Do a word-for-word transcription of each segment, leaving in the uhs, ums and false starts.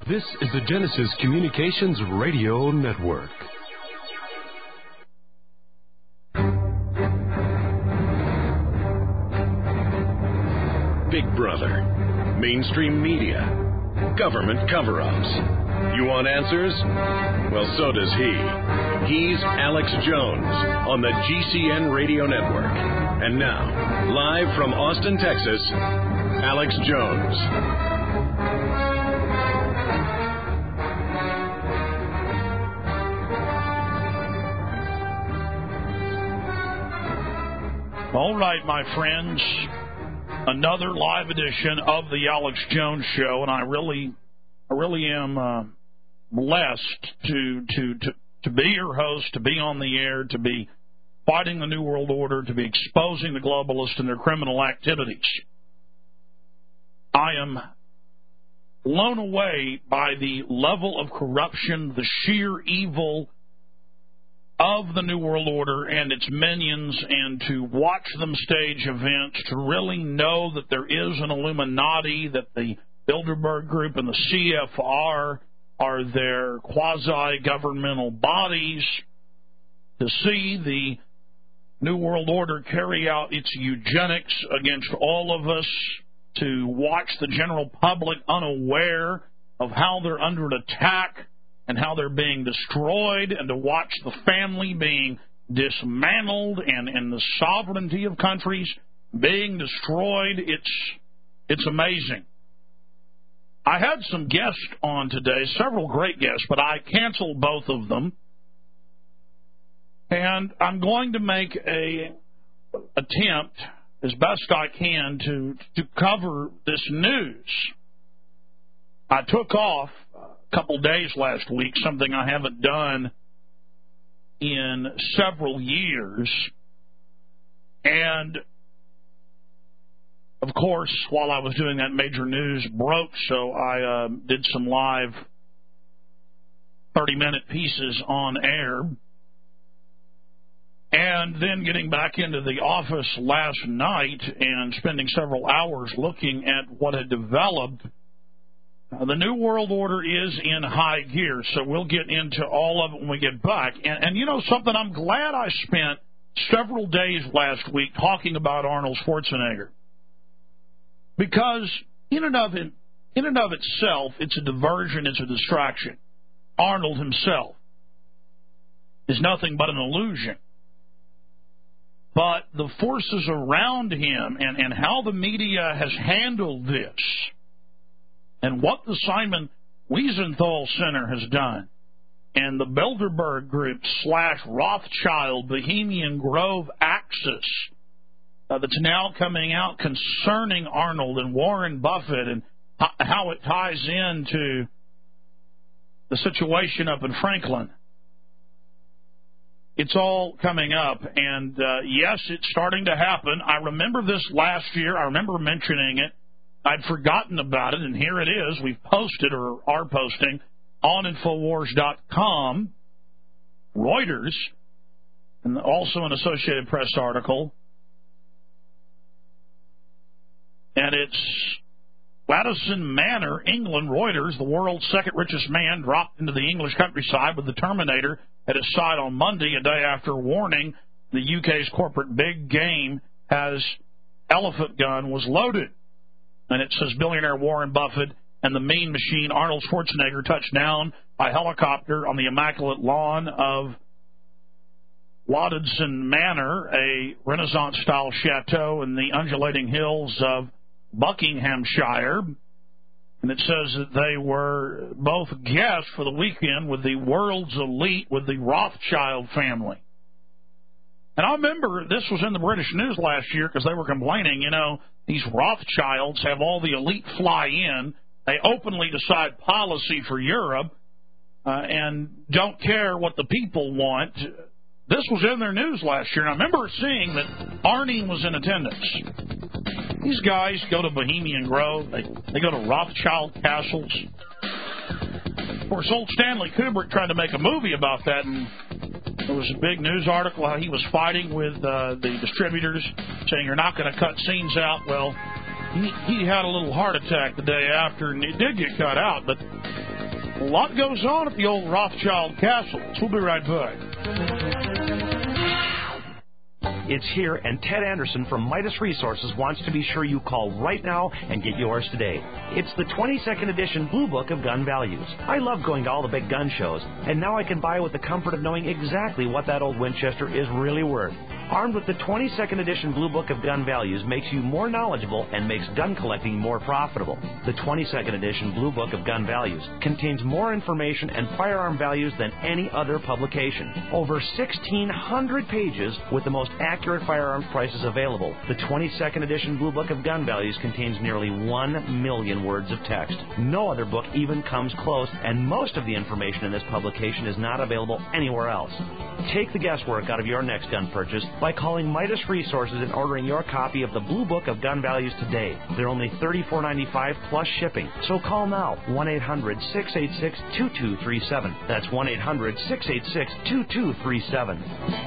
This is the Genesis Communications Radio Network. Big Brother, mainstream media, government cover-ups. You want answers? Well, so does he. He's Alex Jones on the G C N Radio Network. And now, live from Austin, Texas, Alex Jones. All right, my friends, another live edition of the Alex Jones Show, and I really, I really am uh, blessed to, to to to be your host, to be on the air, to be fighting the New World Order, to be exposing the globalists and their criminal activities. I am blown away by the level of corruption, the sheer evil of the New World Order and its minions, and to watch them stage events, to really know that there is an Illuminati, that the Bilderberg Group and the C F R are their quasi-governmental bodies, to see the New World Order carry out its eugenics against all of us, to watch the general public unaware of how they're under attack and how they're being destroyed, and to watch the family being dismantled and, and the sovereignty of countries being destroyed. It's it's amazing. I had some guests on today, several great guests, but I canceled both of them. And I'm going to make a attempt as best I can to, to cover this news. I took off a couple days last week, something I haven't done in several years. And, of course, while I was doing that, major news broke, so I uh, did some live thirty-minute pieces on air. And then getting back into the office last night and spending several hours looking at what had developed. Uh, the New World Order is in high gear, so we'll get into all of it when we get back. And, and you know something, I'm glad I spent several days last week talking about Arnold Schwarzenegger. Because in and of it, in and of itself, it's a diversion, it's a distraction. Arnold himself is nothing but an illusion. But the forces around him and, and how the media has handled this, and what the Simon Wiesenthal Center has done, and the Bilderberg Group slash Rothschild Bohemian Grove axis uh, that's now coming out concerning Arnold and Warren Buffett, and h- how it ties into the situation up in Franklin. It's all coming up, and uh, yes, it's starting to happen. I remember this last year. I remember mentioning it. I'd forgotten about it, and here it is. We've posted, or are posting, on Infowars dot com, Reuters, and also an Associated Press article. And it's Gladstone Manor, England. Reuters, the world's second richest man, dropped into the English countryside with the Terminator at his side on Monday, a day after warning the U K's corporate big game has elephant gun was loaded. And it says billionaire Warren Buffett and the mean machine Arnold Schwarzenegger touched down by helicopter on the immaculate lawn of Gladstone Manor, a Renaissance-style chateau in the undulating hills of Buckinghamshire. And it says that they were both guests for the weekend with the world's elite, with the Rothschild family. And I remember this was in the British news last year because they were complaining, you know, these Rothschilds have all the elite fly in. They openly decide policy for Europe uh, and don't care what the people want. This was in their news last year, and I remember seeing that Arnie was in attendance. These guys go to Bohemian Grove. They, they go to Rothschild castles. Of course, old Stanley Kubrick tried to make a movie about that, and there was a big news article how he was fighting with uh, the distributors, saying you're not going to cut scenes out. Well, he, he had a little heart attack the day after, and it did get cut out. But A lot goes on at the old Rothschild Castles. We'll be right back. It's here, and Ted Anderson from Midas Resources wants to be sure you call right now and get yours today. It's the twenty-second edition Blue Book of Gun Values. I love going to all the big gun shows, and now I can buy with the comfort of knowing exactly what that old Winchester is really worth. Armed with the twenty-second edition Blue Book of Gun Values makes you more knowledgeable and makes gun collecting more profitable. The twenty-second edition Blue Book of Gun Values contains more information and firearm values than any other publication. Over sixteen hundred pages with the most accurate firearms prices available. The twenty-second edition Blue Book of Gun Values contains nearly one million words of text. No other book even comes close, and most of the information in this publication is not available anywhere else. Take the guesswork out of your next gun purchase by calling Midas Resources and ordering your copy of the Blue Book of Gun Values today. They're only thirty-four ninety-five plus shipping. So call now, one eight hundred six eight six two two three seven. That's one eight hundred six eight six two two three seven.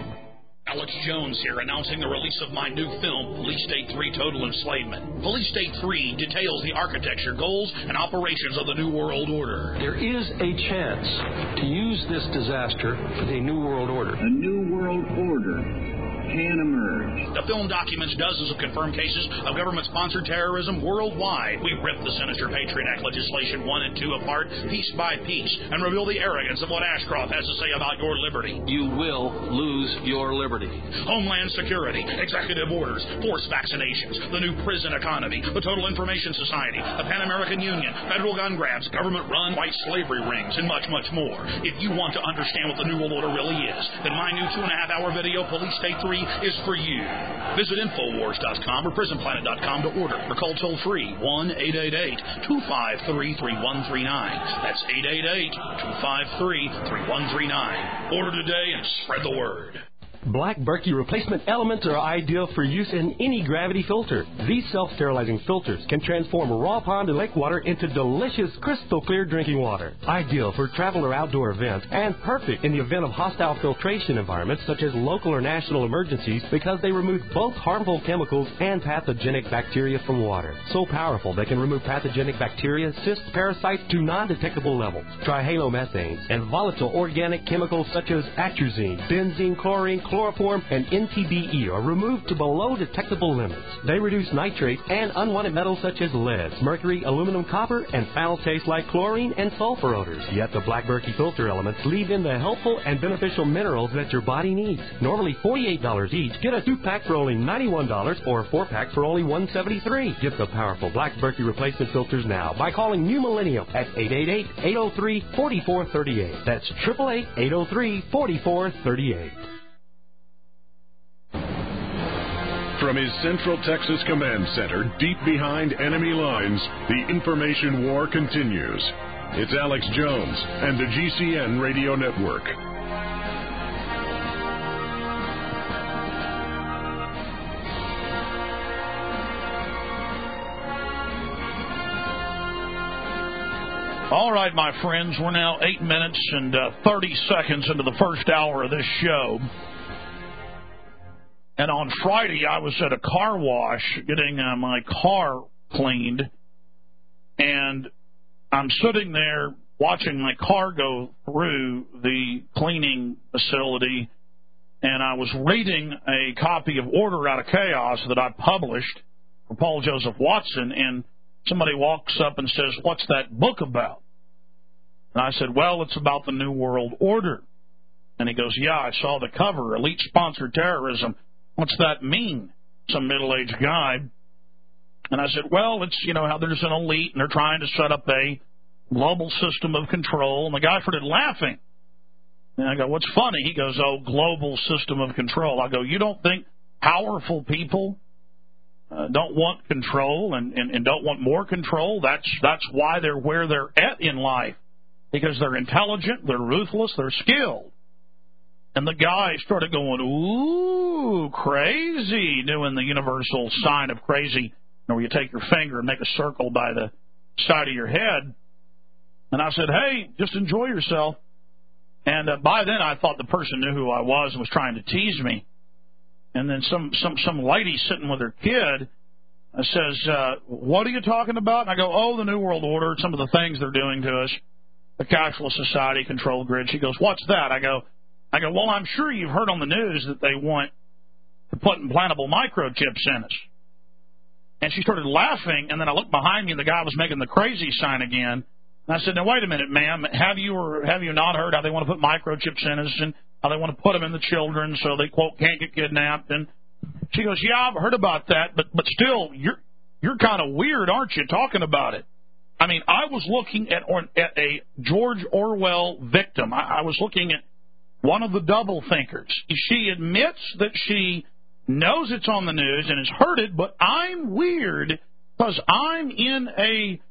Alex Jones here, announcing the release of my new film, Police State three Total Enslavement. Police State three details the architecture, goals, and operations of the New World Order. There is a chance to use this disaster for the New World Order. A New World Order can emerge. The film documents dozens of confirmed cases of government-sponsored terrorism worldwide. We rip the sinister Patriot Act legislation one and two apart, piece by piece, and reveal the arrogance of what Ashcroft has to say about your liberty. You will lose your liberty. Homeland Security, executive orders, forced vaccinations, the new prison economy, the Total Information Society, the Pan American Union, federal gun grabs, government-run white slavery rings, and much, much more. If you want to understand what the New World Order really is, then my new two-and-a-half-hour video, Police State three, is for you. Visit Infowars dot com or Prison Planet dot com to order, or call toll-free one eight eight eight two five three three one three nine. That's eight eight eight two five three three one three nine. Order today and spread the word. Black Berkey replacement elements are ideal for use in any gravity filter. These self-sterilizing filters can transform raw pond and lake water into delicious, crystal clear drinking water. Ideal for travel or outdoor events, and perfect in the event of hostile filtration environments such as local or national emergencies, because they remove both harmful chemicals and pathogenic bacteria from water. So powerful they can remove pathogenic bacteria, cysts, parasites to non-detectable levels. Trihalomethanes and volatile organic chemicals such as atrazine, benzene, chlorine, chloroform, and N T B E are removed to below detectable limits. They reduce nitrates and unwanted metals such as lead, mercury, aluminum, copper, and foul taste like chlorine and sulfur odors. Yet the Black Berkey filter elements leave in the helpful and beneficial minerals that your body needs. Normally forty-eight dollars each, get a two-pack for only ninety-one dollars or a four-pack for only one hundred seventy-three dollars. Get the powerful Black Berkey replacement filters now by calling New Millennium at eight eight eight, eight oh three, four four three eight. That's eight eight eight, eight oh three, four four three eight. From his Central Texas Command Center, deep behind enemy lines, the information war continues. It's Alex Jones and the G C N Radio Network. All right, my friends, we're now eight minutes and uh, thirty seconds into the first hour of this show. And on Friday, I was at a car wash getting uh, my car cleaned, and I'm sitting there watching my car go through the cleaning facility, and I was reading a copy of Order Out of Chaos that I published for Paul Joseph Watson, and somebody walks up and says, "What's that book about?" And I said, "Well, it's about the New World Order." And he goes, "Yeah, I saw the cover, elite-sponsored terrorism. What's that mean?" Some middle-aged guy. And I said, well, it's, you know, how there's an elite and they're trying to set up a global system of control. And the guy started laughing. And I go, what's funny? He goes, oh, global system of control. I go, you don't think powerful people uh, don't want control and, and, and don't want more control? That's, that's why they're where they're at in life. Because they're intelligent, they're ruthless, they're skilled. And the guy started going, ooh, crazy, doing the universal sign of crazy, you know, where you take your finger and make a circle by the side of your head. And I said, hey, just enjoy yourself. And uh, by then I thought the person knew who I was and was trying to tease me. And then some, some, some lady sitting with her kid uh, says, uh, what are you talking about? And I go, oh, the New World Order, some of the things they're doing to us. the Cashless Society Control Grid. She goes, what's that? I go, I go, well, I'm sure you've heard on the news that they want to put implantable microchips in us. And she started laughing, and then I looked behind me, and the guy was making the crazy sign again. And I said, now, wait a minute, ma'am. Have you or have you not heard how they want to put microchips in us and how they want to put them in the children so they, quote, can't get kidnapped? And she goes, yeah, I've heard about that, but but still, you're you're kind of weird, aren't you, talking about it? I mean, I was looking at, at a George Orwell victim. I, I was looking at one of the double thinkers. She admits that she knows it's on the news and has heard it, but I'm weird because I'm in a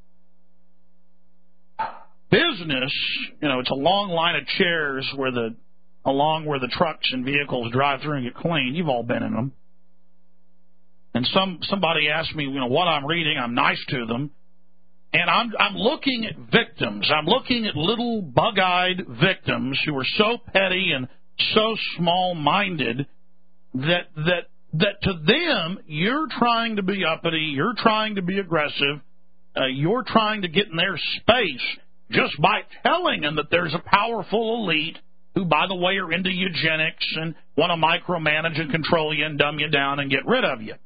business, you know, it's a long line of chairs where the along where the trucks and vehicles drive through and get cleaned. You've all been in them. And some somebody asked me, you know, what I'm reading. I'm nice to them. And I'm I'm looking at victims. I'm looking at little bug-eyed victims who are so petty and so small-minded that that that to them you're trying to be uppity, you're trying to be aggressive, uh, you're trying to get in their space just by telling them that there's a powerful elite who, by the way, are into eugenics and want to micromanage and control you and dumb you down and get rid of you.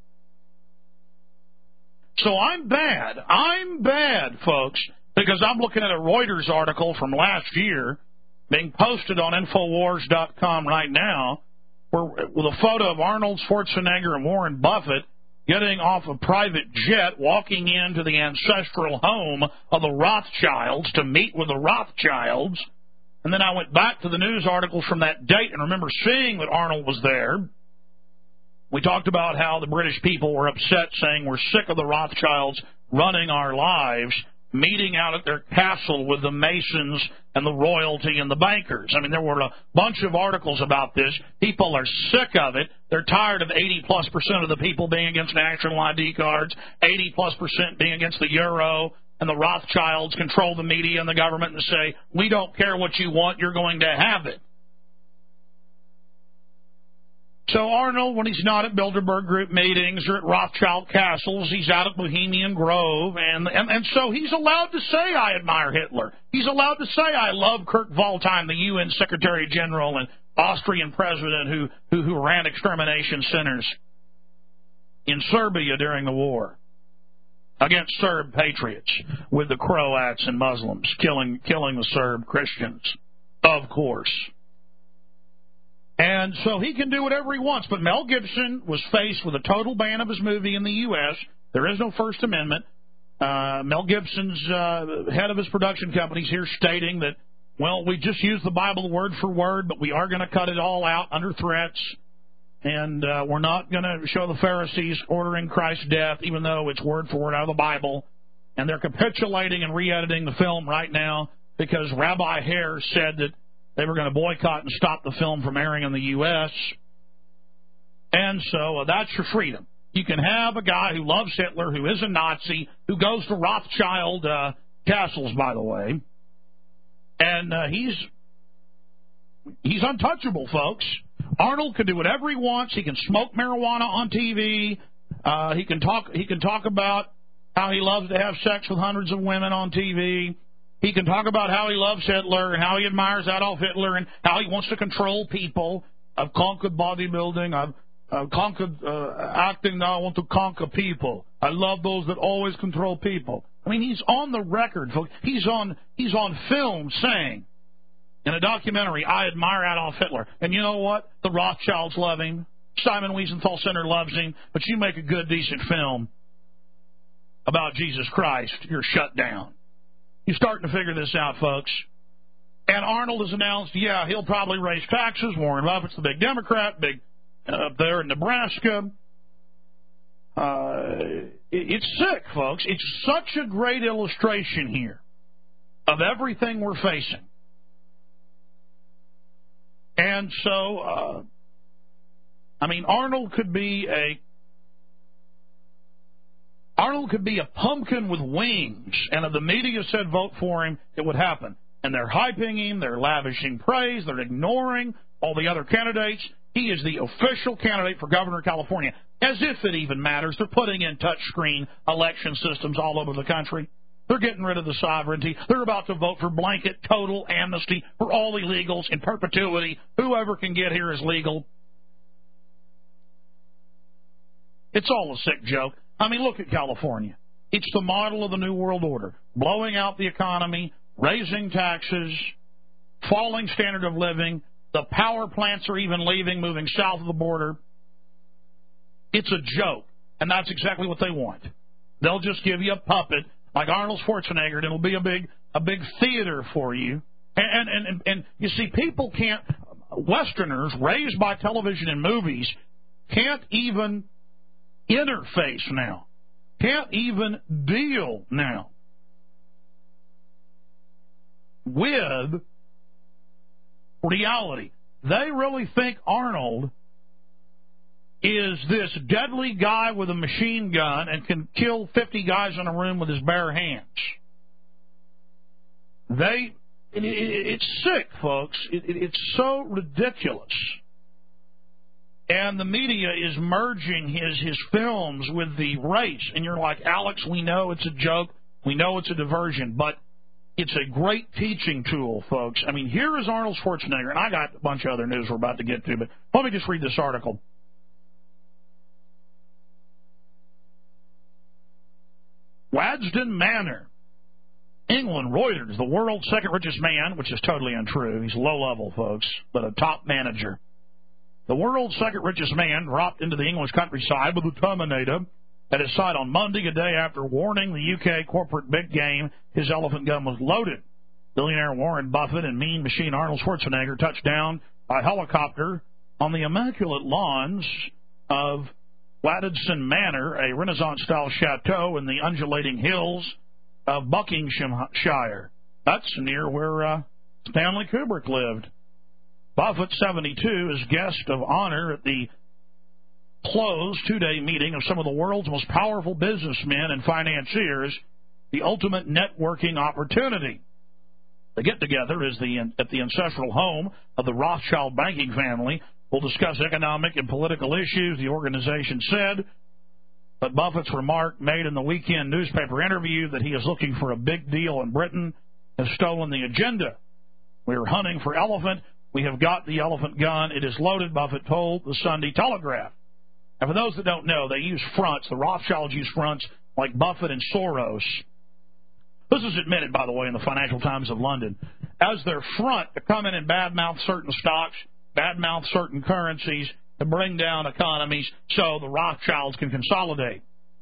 So I'm bad. I'm bad, folks, because I'm looking at a Reuters article from last year being posted on Infowars dot com right now where, with a photo of Arnold Schwarzenegger and Warren Buffett getting off a private jet, walking into the ancestral home of the Rothschilds to meet with the Rothschilds. And then I went back to the news articles from that date and remember seeing that Arnold was there. We talked about how the British people were upset, saying we're sick of the Rothschilds running our lives, meeting out at their castle with the Masons and the royalty and the bankers. I mean, there were a bunch of articles about this. People are sick of it. They're tired of eighty plus percent of the people being against national I D cards, eighty plus percent being against the euro, and the Rothschilds control the media and the government and say, we don't care what you want, you're going to have it. So Arnold, when he's not at Bilderberg Group meetings or at Rothschild castles, he's out at Bohemian Grove, and, and, and so he's allowed to say, I admire Hitler. He's allowed to say, I love Kurt Waldheim, the U N Secretary General and Austrian president who, who, who ran extermination centers in Serbia during the war against Serb patriots with the Croats and Muslims, killing, killing the Serb Christians, of course. And so he can do whatever he wants. But Mel Gibson was faced with a total ban of his movie in the U S There is no First Amendment. Uh, Mel Gibson's uh, head of his production company is here stating that, well, we just use the Bible word for word, but we are going to cut it all out under threats. And uh, we're not going to show the Pharisees ordering Christ's death, even though it's word for word out of the Bible. And they're capitulating and re-editing the film right now because Rabbi Hare said that they were going to boycott and stop the film from airing in the U S And so uh, that's your freedom. You can have a guy who loves Hitler, who is a Nazi, who goes to Rothschild uh, castles, by the way. And uh, he's he's untouchable, folks. Arnold can do whatever he wants. He can smoke marijuana on T V. Uh, he can talk. He can talk about how he loves to have sex with hundreds of women on T V. He can talk about how he loves Hitler and how he admires Adolf Hitler and how he wants to control people. I've conquered bodybuilding. I've uh, conquered uh, acting. Now I want to conquer people. I love those that always control people. I mean, he's on the record, folks. He's on, he's on film saying in a documentary, I admire Adolf Hitler. And you know what? The Rothschilds love him. Simon Wiesenthal Center loves him. But you make a good, decent film about Jesus Christ, you're shut down. You're starting to figure this out, folks. And Arnold has announced, yeah, he'll probably raise taxes. Warren Buffett's the big Democrat, big uh, up there in Nebraska. Uh, it, it's sick, folks. It's such a great illustration here of everything we're facing. And so, uh, I mean, Arnold could be a Arnold could be a pumpkin with wings, and if the media said vote for him, it would happen. And they're hyping him, they're lavishing praise, they're ignoring all the other candidates. He is the official candidate for governor of California, as if it even matters. They're putting in touchscreen election systems all over the country. They're getting rid of the sovereignty. They're about to vote for blanket total amnesty for all illegals in perpetuity. Whoever can get here is legal. It's all a sick joke. I mean, look at California. It's the model of the New World Order. Blowing out the economy, raising taxes, falling standard of living. The power plants are even leaving, moving south of the border. It's a joke, and that's exactly what they want. They'll just give you a puppet like Arnold Schwarzenegger, and it'll be a big a big theater for you. And, and, and, and you see, people can't, Westerners raised by television and movies, can't even interface now, can't even deal now with reality. They really think Arnold is this deadly guy with a machine gun and can kill fifty guys in a room with his bare hands. They, it, it, it's sick, folks. It, it, it's so ridiculous. And the media is merging his, his films with the race. And you're like, Alex, we know it's a joke. We know it's a diversion. But it's a great teaching tool, folks. I mean, here is Arnold Schwarzenegger. And I got a bunch of other news we're about to get to. But let me just read this article. Waddesdon Manor, England, Reuters, the world's second richest man, which is totally untrue. He's low level, folks, but a top manager. The world's second richest man dropped into the English countryside with a Terminator at his side on Monday, a day after warning the U K corporate big game his elephant gun was loaded. Billionaire Warren Buffett and mean machine Arnold Schwarzenegger touched down by helicopter on the immaculate lawns of Waddesdon Manor, a Renaissance-style chateau in the undulating hills of Buckinghamshire. That's near where uh, Stanley Kubrick lived. Buffett, seventy-two, is guest of honor at the closed two-day meeting of some of the world's most powerful businessmen and financiers, the ultimate networking opportunity. The get-together is the, at the ancestral home of the Rothschild banking family. We'll discuss economic and political issues, the organization said. But Buffett's remark made in the weekend newspaper interview that he is looking for a big deal in Britain has stolen the agenda. We are hunting for elephant. We have got the elephant gun. It is loaded, Buffett told the Sunday Telegraph. And for those that don't know, they use fronts. The Rothschilds use fronts like Buffett and Soros. This is admitted, by the way, in the Financial Times of London. As their front to come in and badmouth certain stocks, badmouth certain currencies, to bring down economies so the Rothschilds can consolidate.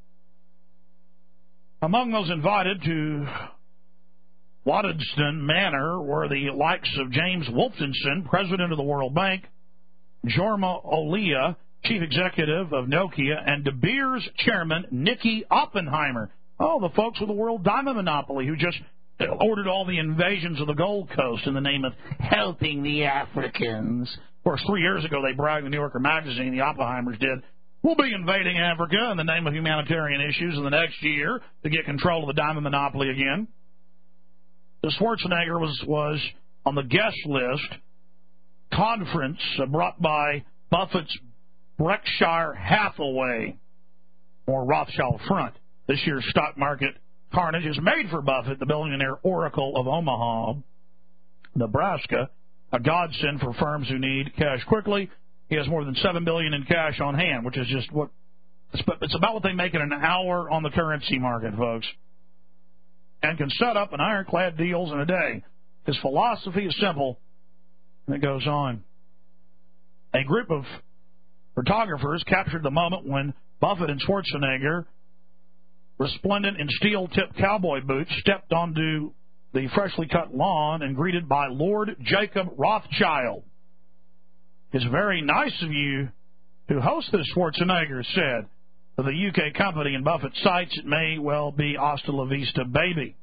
Among those invited to Waddesdon Manor were the likes of James Wolfenson, president of the World Bank, Jorma Olia, chief executive of Nokia, and De Beers chairman Nicky Oppenheimer. Oh, the folks with the World Diamond Monopoly who just ordered all the invasions of the Gold Coast in the name of helping the Africans. Of course, three years ago they bragged in the New Yorker magazine, the Oppenheimers did, we'll be invading Africa in the name of humanitarian issues in the next year to get control of the diamond monopoly again. The Schwarzenegger was, was on the guest list conference brought by Buffett's Berkshire Hathaway, or Rothschild Front. This year's stock market carnage is made for Buffett, the billionaire oracle of Omaha, Nebraska, a godsend for firms who need cash quickly. He has more than seven billion dollars in cash on hand, which is just what it's about what they make in an hour on the currency market, folks, and can set up an ironclad deals in a day. His philosophy is simple, and it goes on. A group of photographers captured the moment when Buffett and Schwarzenegger, resplendent in steel-tipped cowboy boots, stepped onto the freshly cut lawn and greeted by Lord Jacob Rothschild. It's very nice of you to host this, Schwarzenegger said. For the U K company in Buffett cites, it may well be hasta la vista, baby.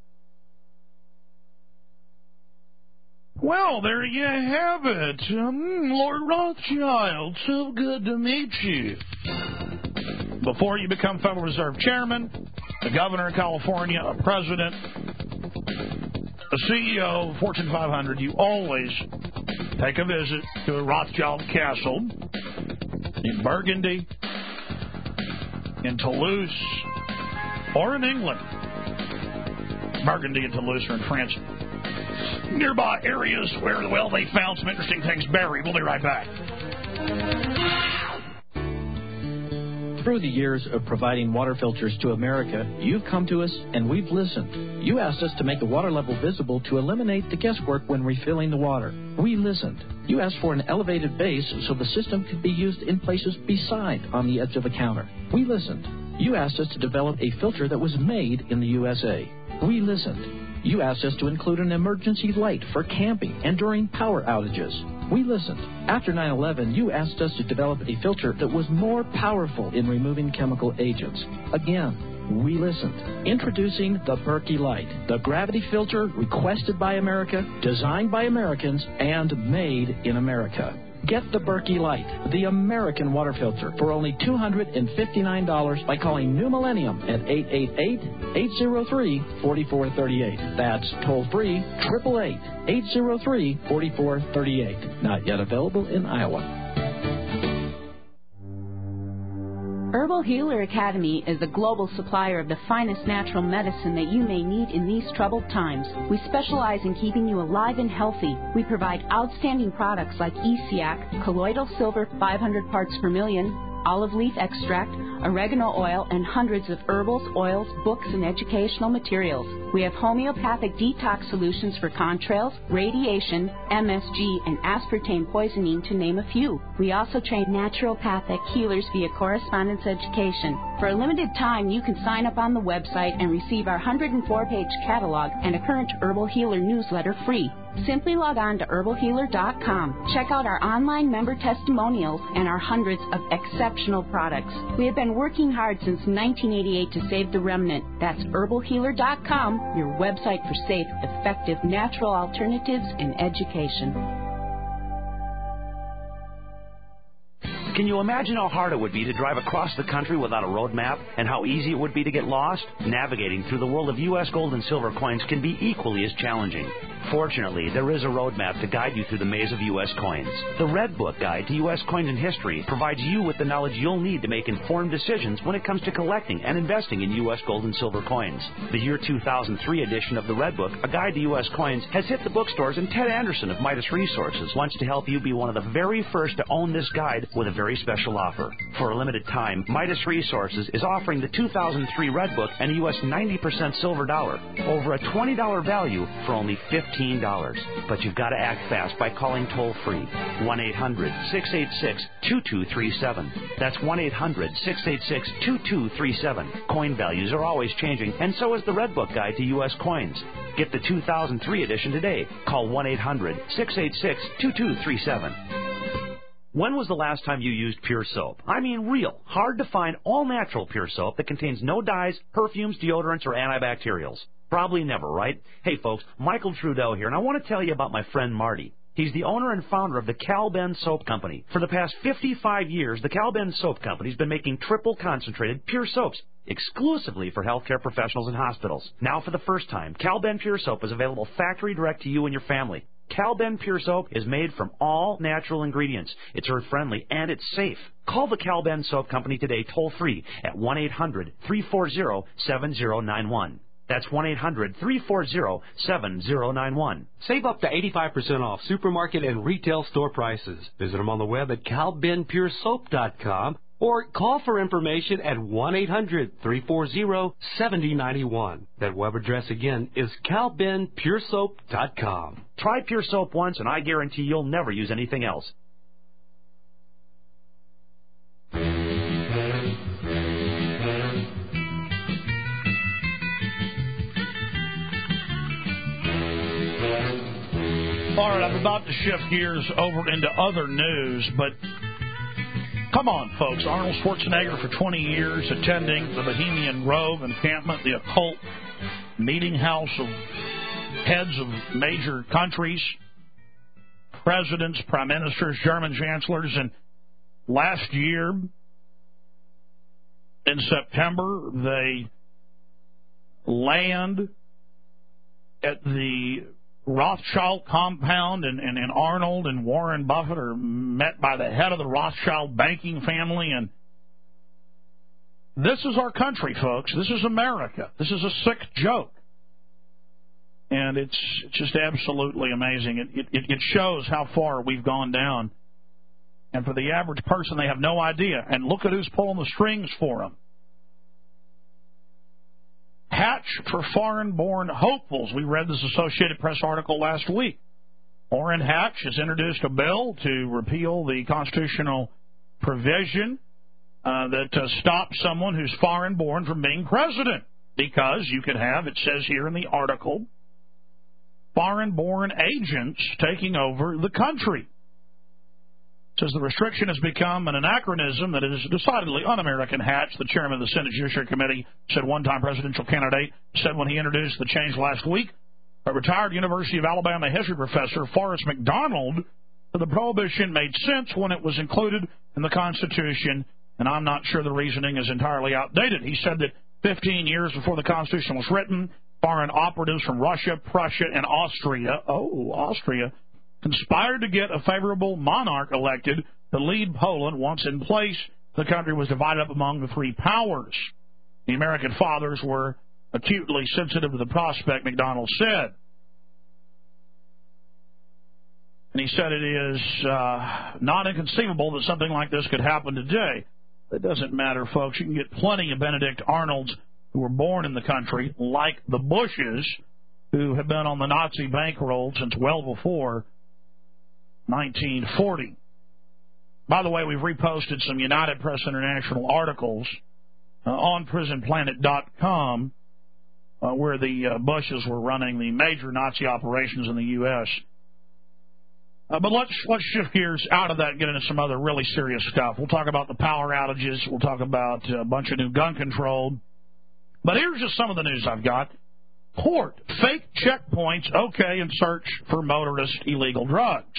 Well, there you have it. Um, Lord Rothschild, so good to meet you. Before you become Federal Reserve Chairman, the Governor of California, a President, a C E O of Fortune five hundred, you always take a visit to a Rothschild castle in Burgundy, in Toulouse, or in England. Burgundy and Toulouse are in France. Nearby areas where, well, they found some interesting things buried. We'll be right back. Through the years of providing water filters to America, you've come to us and we've listened. You asked us to make the water level visible to eliminate the guesswork when refilling the water. We listened. You asked for an elevated base so the system could be used in places beside on the edge of the counter. We listened. You asked us to develop a filter that was made in the U S A. We listened. You asked us to include an emergency light for camping and during power outages. We listened. After nine eleven, you asked us to develop a filter that was more powerful in removing chemical agents. Again, we listened. Introducing the Berkey Light, the gravity filter requested by America, designed by Americans, and made in America. Get the Berkey Light, the American water filter, for only two hundred fifty-nine dollars by calling New Millennium at eight eight eight, eight zero three, four four three eight. That's toll-free, eight eight eight, eight zero three, four four three eight. Not yet available in Iowa. Herbal Healer Academy is the global supplier of the finest natural medicine that you may need in these troubled times. We specialize in keeping you alive and healthy. We provide outstanding products like E C A C, colloidal silver five hundred parts per million, olive leaf extract, oregano oil, and hundreds of herbals, oils, books, and educational materials. We have homeopathic detox solutions for contrails, radiation, M S G, and aspartame poisoning, to name a few. We also train naturopathic healers via correspondence education. For a limited time, you can sign up on the website and receive our one hundred four page catalog and a current Herbal Healer newsletter free. Simply log on to herbal healer dot com. Check out our online member testimonials and our hundreds of exceptional products. We have been working hard since nineteen eighty-eight to save the remnant. That's herbal healer dot com, your website for safe, effective, natural alternatives in education. Can you imagine how hard it would be to drive across the country without a road map, and how easy it would be to get lost? Navigating through the world of U S gold and silver coins can be equally as challenging. Fortunately, there is a road map to guide you through the maze of U S coins. The Red Book Guide to U S Coins and History provides you with the knowledge you'll need to make informed decisions when it comes to collecting and investing in U S gold and silver coins. The year two thousand three edition of the Red Book, A Guide to U S Coins, has hit the bookstores, and Ted Anderson of Midas Resources wants to help you be one of the very first to own this guide with a very special offer. For a limited time, Midas Resources is offering the two thousand three Red Book and a U S ninety percent silver dollar over a twenty dollars value for only fifteen dollars. But you've got to act fast by calling toll-free one eight hundred, six eight six, two two three seven. That's one eight hundred, six eight six, two two three seven. Coin values are always changing, and so is the Red Book Guide to U S Coins. Get the two thousand three edition today. Call one eight hundred, six eight six, two two three seven. When was the last time you used Pure Soap? I mean real, hard-to-find, all-natural Pure Soap that contains no dyes, perfumes, deodorants, or antibacterials. Probably never, right? Hey, folks, Michael Trudeau here, and I want to tell you about my friend Marty. He's the owner and founder of the Cal Ben Soap Company. For the past fifty-five years, the Cal Ben Soap Company's been making triple-concentrated Pure Soaps exclusively for healthcare professionals and hospitals. Now, for the first time, Cal Ben Pure Soap is available factory direct to you and your family. Cal Ben Pure Soap is made from all natural ingredients. It's earth-friendly, and it's safe. Call the Cal Ben Soap Company today toll-free at one eight hundred, three four zero, seven zero nine one. That's one eight hundred, three four zero, seven zero nine one. Save up to eighty-five percent off supermarket and retail store prices. Visit them on the web at cal ben pure soap dot com or call for information at one eight hundred, three four zero, seven zero nine one. That web address again is cal ben pure soap dot com. Try Pure Soap once, and I guarantee you'll never use anything else. All right, I'm about to shift gears over into other news, but come on, folks. Arnold Schwarzenegger, for twenty years, attending the Bohemian Grove encampment, the occult meeting house of heads of major countries, presidents, prime ministers, German chancellors, and last year, in September, they land at the Rothschild compound, and, and, and Arnold and Warren Buffett are met by the head of the Rothschild banking family. And this is our country, folks. This is America. This is a sick joke. And it's just absolutely amazing. It, it, it shows how far we've gone down. And for the average person, they have no idea. And look at who's pulling the strings for them. Hatch for foreign-born hopefuls. We read this Associated Press article last week. Orrin Hatch has introduced a bill to repeal the constitutional provision uh, that uh, stops someone who's foreign-born from being president. Because you could have, it says here in the article, foreign-born agents taking over the country. It says the restriction has become an anachronism that is decidedly un-American. Hatch, the chairman of the Senate Judiciary Committee, said one-time presidential candidate, said when he introduced the change last week, a retired University of Alabama history professor, Forrest McDonald, said the prohibition made sense when it was included in the Constitution, and I'm not sure the reasoning is entirely outdated. He said that fifteen years before the Constitution was written, foreign operatives from Russia, Prussia, and Austria, oh, Austria, conspired to get a favorable monarch elected to lead Poland. Once in place, the country was divided up among the three powers. The American fathers were acutely sensitive to the prospect, McDonald said. And he said it is uh, not inconceivable that something like this could happen today. It doesn't matter, folks. You can get plenty of Benedict Arnolds who were born in the country, like the Bushes, who have been on the Nazi bankroll since well before nineteen forty. By the way, we've reposted some United Press International articles uh, on prison planet dot com uh, where the uh, Bushes were running the major Nazi operations in the U S Uh, but let's let's shift gears out of that and get into some other really serious stuff. We'll talk about the power outages. We'll talk about a bunch of new gun control. But here's just some of the news I've got. Court, fake checkpoints, okay, and search for motorist illegal drugs.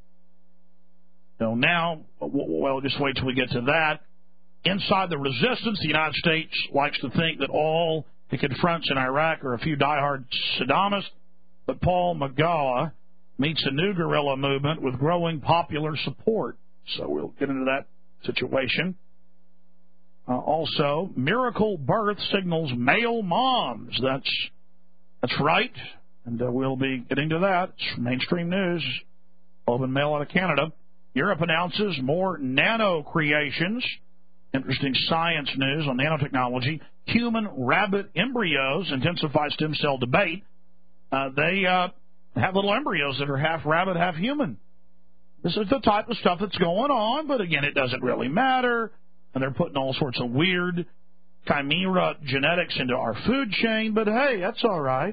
So now, well, just wait till we get to that. Inside the resistance, the United States likes to think that all it confronts in Iraq are a few diehard Saddamists, but Paul McGaugh meets a new guerrilla movement with growing popular support. So we'll get into that situation. Uh, also, miracle birth signals male moms. That's that's right, and uh, we'll be getting to that. It's mainstream news. Open mail out of Canada. Europe announces more nano creations. Interesting science news on nanotechnology. Human rabbit embryos intensify stem cell debate. Uh, they uh, have little embryos that are half rabbit, half human. This is the type of stuff that's going on, but again, it doesn't really matter. And they're putting all sorts of weird chimera genetics into our food chain, but hey, that's all right.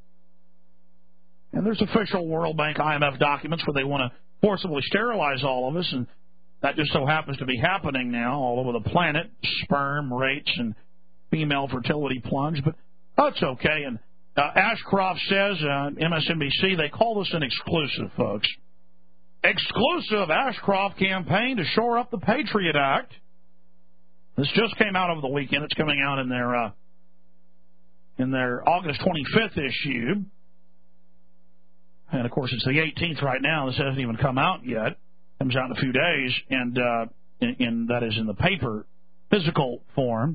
And there's official World Bank, I M F documents where they want to forcibly sterilize all of us, and that just so happens to be happening now all over the planet. Sperm rates and female fertility plunge, but that's okay. And uh, Ashcroft says, uh, M S N B C, they call this an exclusive, folks. Exclusive Ashcroft campaign to shore up the Patriot Act. This just came out over the weekend. It's coming out in their uh, in their August twenty-fifth issue. And, of course, it's the eighteenth right now. This hasn't even come out yet. It comes out in a few days, and uh, in, in, that is in the paper, physical form.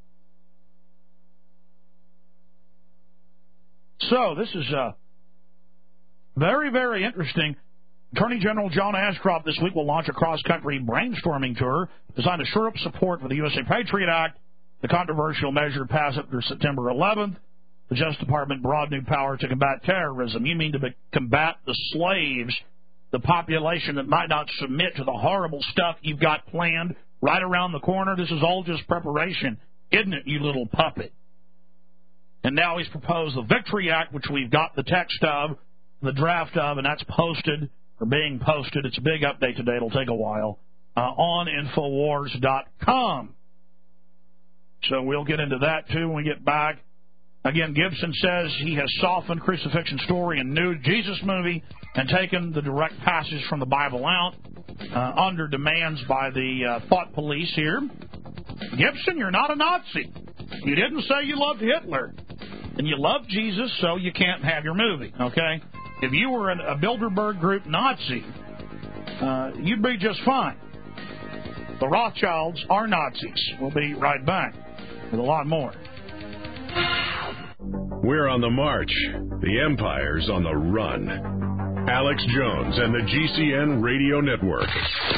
So this is uh, very, very interesting. Attorney General John Ashcroft this week will launch a cross-country brainstorming tour designed to shore up support for the U S A Patriot Act, the controversial measure passed after September eleventh. The Justice Department broad new power to combat terrorism. You mean to be, combat the slaves, the population that might not submit to the horrible stuff you've got planned right around the corner? This is all just preparation, isn't it, you little puppet? And now he's proposed the Victory Act, which we've got the text of, the draft of, and that's posted. Are being posted. It's a big update today. It'll take a while uh, on Infowars dot com. So we'll get into that, too, when we get back. Again, Gibson says he has softened crucifixion story and nude Jesus movie and taken the direct passage from the Bible out uh, under demands by the uh, thought police here. Gibson, you're not a Nazi. You didn't say you loved Hitler. And you love Jesus, so you can't have your movie, okay? If you were an, a Bilderberg Group Nazi, uh, you'd be just fine. The Rothschilds are Nazis. We'll be right back with a lot more. We're on the march. The empire's on the run. Alex Jones and the G C N Radio Network.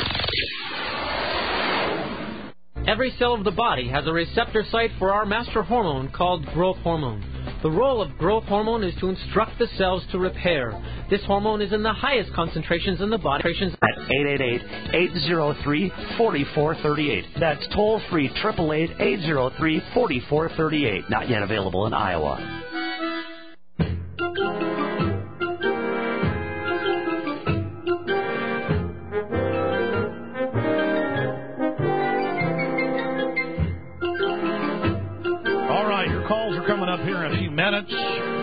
Every cell of the body has a receptor site for our master hormone called growth hormone. The role of growth hormone is to instruct the cells to repair. This hormone is in the highest concentrations in the body. At eight eight eight, eight zero three, four four three eight. That's toll-free, eight eight eight, eight zero three, four four three eight. Not yet available in Iowa. Up here in a few minutes.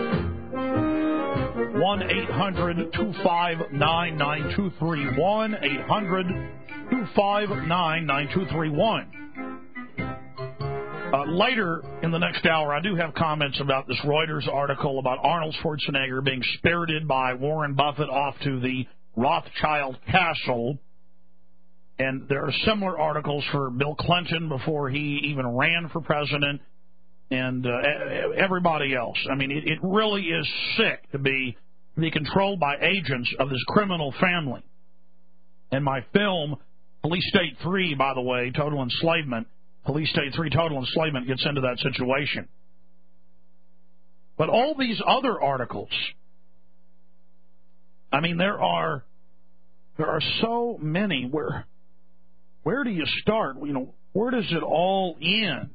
one eight hundred, two five nine, nine two three one. eight hundred, two five nine, nine two three one. Uh, later in the next hour, I do have comments about this Reuters article about Arnold Schwarzenegger being spirited by Warren Buffett off to the Rothschild Castle. And there are similar articles for Bill Clinton before he even ran for president. And uh, everybody else. I mean, it, it really is sick to be, be controlled by agents of this criminal family. And my film, Police State three, by the way, Total Enslavement, Police State three, Total Enslavement, gets into that situation. But all these other articles, I mean, there are there are so many. Where where do you start? You know, where does it all end?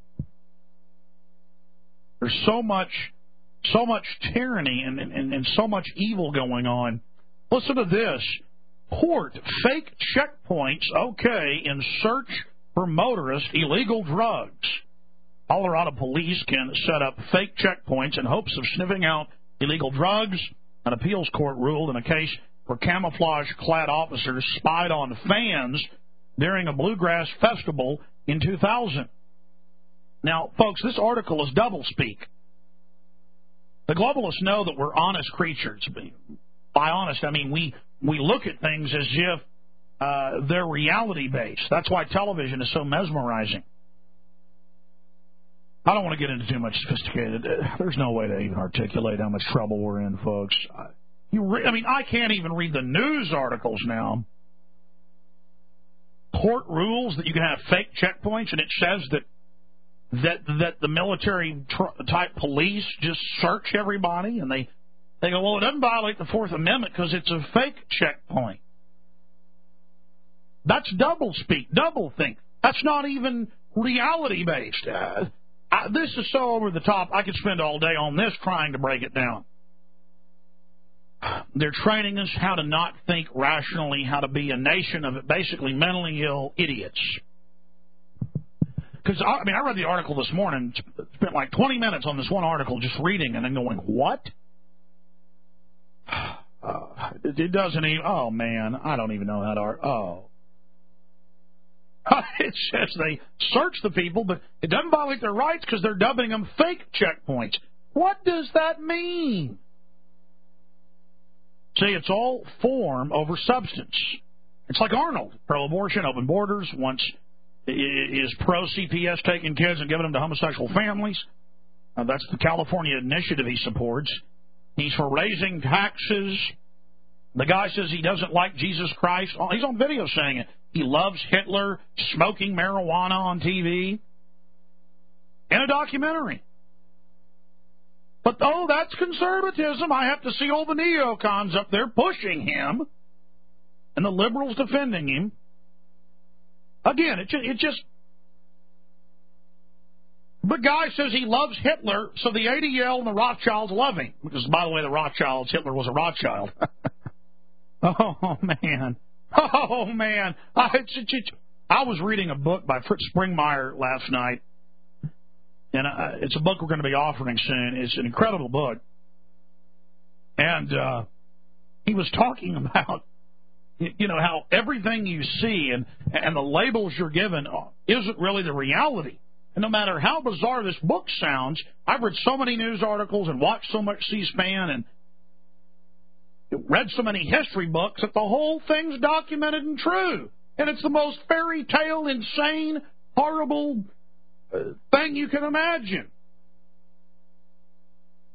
There's so much, so much tyranny and, and, and so much evil going on. Listen to this. Port fake checkpoints, okay, in search for motorist illegal drugs. Colorado police can set up fake checkpoints in hopes of sniffing out illegal drugs. An appeals court ruled in a case where camouflage-clad officers spied on fans during a bluegrass festival in two thousand. Now, folks, this article is doublespeak. The globalists know that we're honest creatures. By honest, I mean we, we look at things as if uh, they're reality-based. That's why television is so mesmerizing. I don't want to get into too much sophisticated. There's no way to even articulate how much trouble we're in, folks. You re- I mean, I can't even read the news articles now. Court rules that you can have fake checkpoints, and it says that that that the military tr- type police just search everybody, and they, they go, well, it doesn't violate the Fourth Amendment because it's a fake checkpoint. That's double speak, double think. That's not even reality-based. Uh, I, this is so over the top, I could spend all day on this trying to break it down. They're training us how to not think rationally, how to be a nation of basically mentally ill idiots. Because, I mean, I read the article this morning, spent like twenty minutes on this one article just reading and then going, what? Uh, it, it doesn't even, oh, man, I don't even know how to, oh. It says they search the people, but it doesn't violate their rights because they're dubbing them fake checkpoints. What does that mean? See, it's all form over substance. It's like Arnold, pro-abortion, open borders, once is pro-C P S taking kids and giving them to homosexual families. Uh, that's the California initiative he supports. He's for raising taxes. The guy says he doesn't like Jesus Christ. Oh, he's on video saying it. He loves Hitler, smoking marijuana on T V. In a documentary. But, oh, that's conservatism. I have to see all the neocons up there pushing him and the liberals defending him. Again, it just, it just... The guy says he loves Hitler, so the A D L and the Rothschilds love him. Because, by the way, the Rothschilds, Hitler was a Rothschild. Oh, man. Oh, man. I, it's, it's, it's, I was reading a book by Fritz Springmeier last night. And uh, it's a book we're going to be offering soon. It's an incredible book. And uh, he was talking about, you know, how everything you see and, and the labels you're given isn't really the reality. And no matter how bizarre this book sounds, I've read so many news articles and watched so much C-SPAN and read so many history books that the whole thing's documented and true. And it's the most fairy tale, insane, horrible uh, thing you can imagine.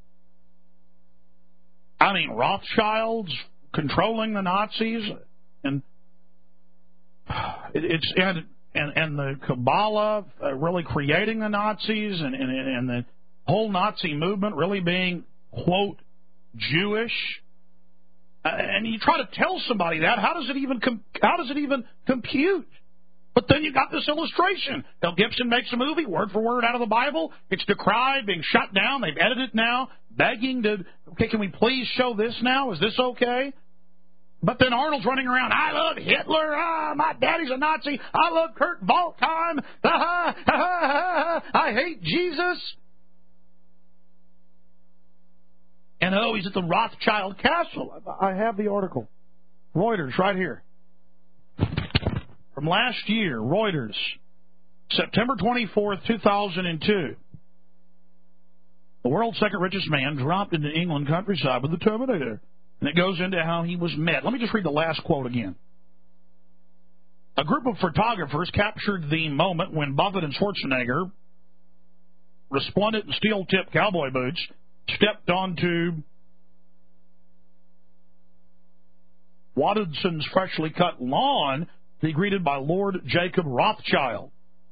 I mean, Rothschilds controlling the Nazis, and it, it's and, and and the Kabbalah uh, really creating the Nazis, and, and and the whole Nazi movement really being, quote, Jewish. Uh, and you try to tell somebody that, how does it even com- how does it even compute? But then you got this illustration. Mel Gibson makes a movie, word for word out of the Bible. It's decried, being shut down. They've edited it now, begging to, okay, can we please show this now? Is this okay? But then Arnold's running around, I love Hitler. Ah, my daddy's a Nazi. I love Kurt Waldheim. Ah, ah, ah, ah, I hate Jesus. And oh, he's at the Rothschild Castle. I have the article. Reuters, right here. From last year, Reuters, September twenty-fourth, two thousand two. The world's second richest man dropped into England countryside with the Terminator. And it goes into how he was met. Let me just read the last quote again. A group of photographers captured the moment when Buffett and Schwarzenegger, resplendent in steel-tipped cowboy boots, stepped onto Wattedson's freshly cut lawn to be greeted by Lord Jacob Rothschild.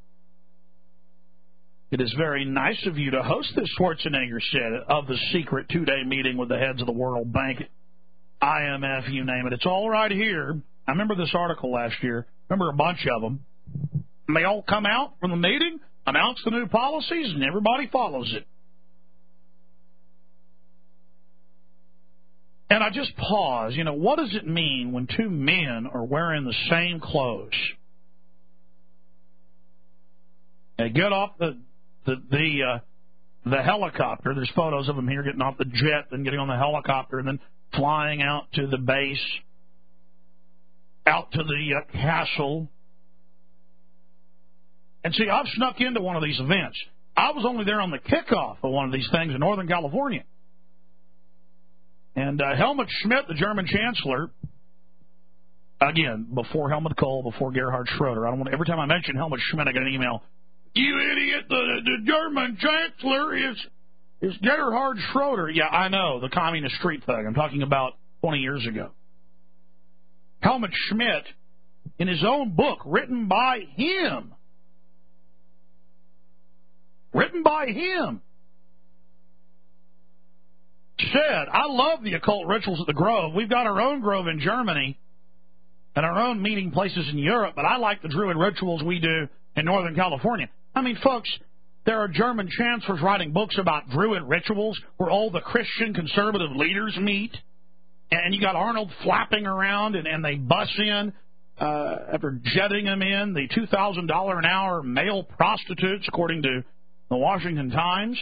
It is very nice of you to host this, Schwarzenegger said, of the secret two-day meeting with the heads of the World Bank, I M F, you name it. It's all right here. I remember this article last year. Remember a bunch of them. And they all come out from the meeting, announce the new policies, and everybody follows it. And I just pause. You know, what does it mean when two men are wearing the same clothes? They get off the the the, uh, the helicopter. There's photos of them here getting off the jet, then getting on the helicopter, and then flying out to the base, out to the uh, castle. And see, I've snuck into one of these events. I was only there on the kickoff of one of these things in Northern California. And uh, Helmut Schmidt, the German chancellor, again, before Helmut Kohl, before Gerhard Schroeder, I don't want to, every time I mention Helmut Schmidt, I get an email. You idiot! The, the German chancellor is is Gerhard Schroeder. Yeah, I know, the communist street thug. I'm talking about twenty years ago. Helmut Schmidt, in his own book, written by him, written by him, said, I love the occult rituals at the Grove. We've got our own Grove in Germany and our own meeting places in Europe, but I like the Druid rituals we do in Northern California. I mean, folks, there are German chancellors writing books about Druid rituals where all the Christian conservative leaders meet, and you got Arnold flapping around, and, and they bus in, uh, after jetting him in, the two thousand dollars an hour male prostitutes, according to the Washington Times.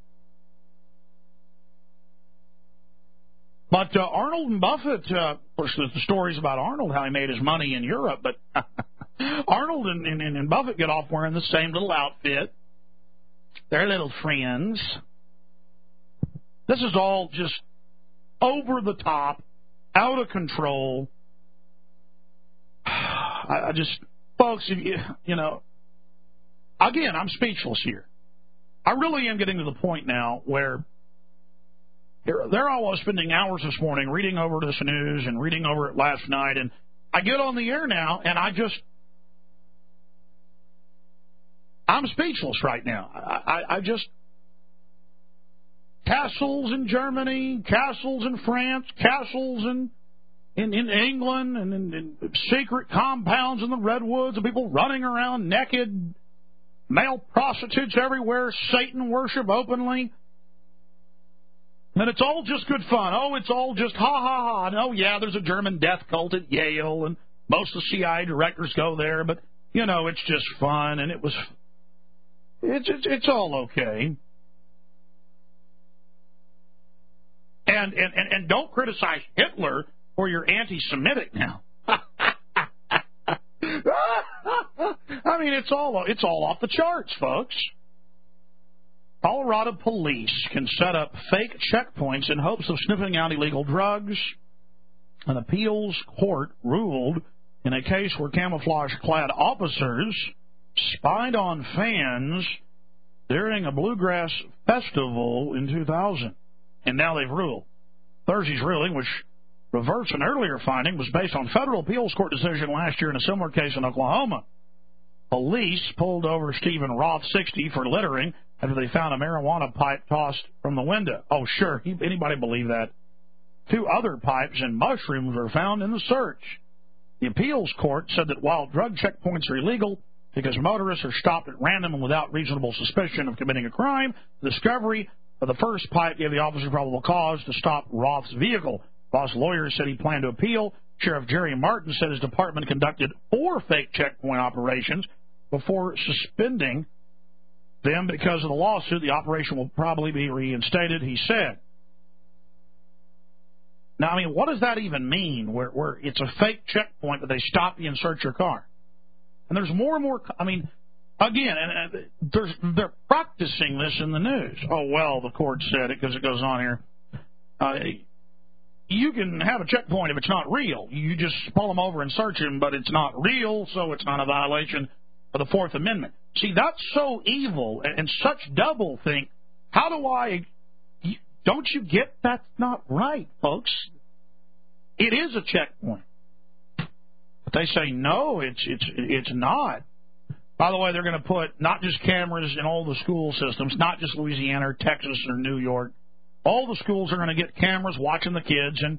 But uh, Arnold and Buffett, uh, of course, the stories about Arnold, how he made his money in Europe, but Arnold and, and, and Buffett get off wearing the same little outfit. They're little friends. This is all just over the top, out of control. I, I just, folks, if you, you know, again, I'm speechless here. I really am getting to the point now where There, there I was spending hours this morning reading over this news and reading over it last night, and I get on the air now, and I just, I'm speechless right now. I, I, I just, castles in Germany, castles in France, castles in in, in England, and in, in secret compounds in the redwoods, and people running around naked, male prostitutes everywhere, Satan worship openly. And it's all just good fun. Oh, it's all just ha, ha, ha. And, oh, yeah, there's a German death cult at Yale, and most of the C I A directors go there. But, you know, it's just fun, and it was, it's, it's, it's all okay. And, and, and, and don't criticize Hitler or you're anti-Semitic now. I mean, it's all, it's all off the charts, folks. Colorado police can set up fake checkpoints in hopes of sniffing out illegal drugs. An appeals court ruled in a case where camouflage-clad officers spied on fans during a bluegrass festival in two thousand. And now they've ruled. Thursday's ruling, which reverts an earlier finding, was based on federal appeals court decision last year in a similar case in Oklahoma. Police pulled over Stephen Roth, sixty, for littering after they found a marijuana pipe tossed from the window. Oh, sure. Anybody believe that? Two other pipes and mushrooms were found in the search. The appeals court said that while drug checkpoints are illegal because motorists are stopped at random and without reasonable suspicion of committing a crime, the discovery of the first pipe gave the officer probable cause to stop Roth's vehicle. Roth's lawyer said he planned to appeal. Sheriff Jerry Martin said his department conducted four fake checkpoint operations before suspending them because of the lawsuit. The operation will probably be reinstated, he said. Now, I mean, what does that even mean, where, where it's a fake checkpoint, but they stop you and search your car? And there's more and more, I mean, again, and, and there's, they're practicing this in the news. Oh, well, the court said it because it goes on here. Uh, you can have a checkpoint if it's not real. You just pull them over and search them, but it's not real, so it's not a violation of the Fourth Amendment. See, that's so evil and, and such double think. How do I... Don't you get that's not right, folks? It is a checkpoint. But they say, no, it's it's it's not. By the way, they're going to put not just cameras in all the school systems, not just Louisiana or Texas or New York. All the schools are going to get cameras watching the kids, and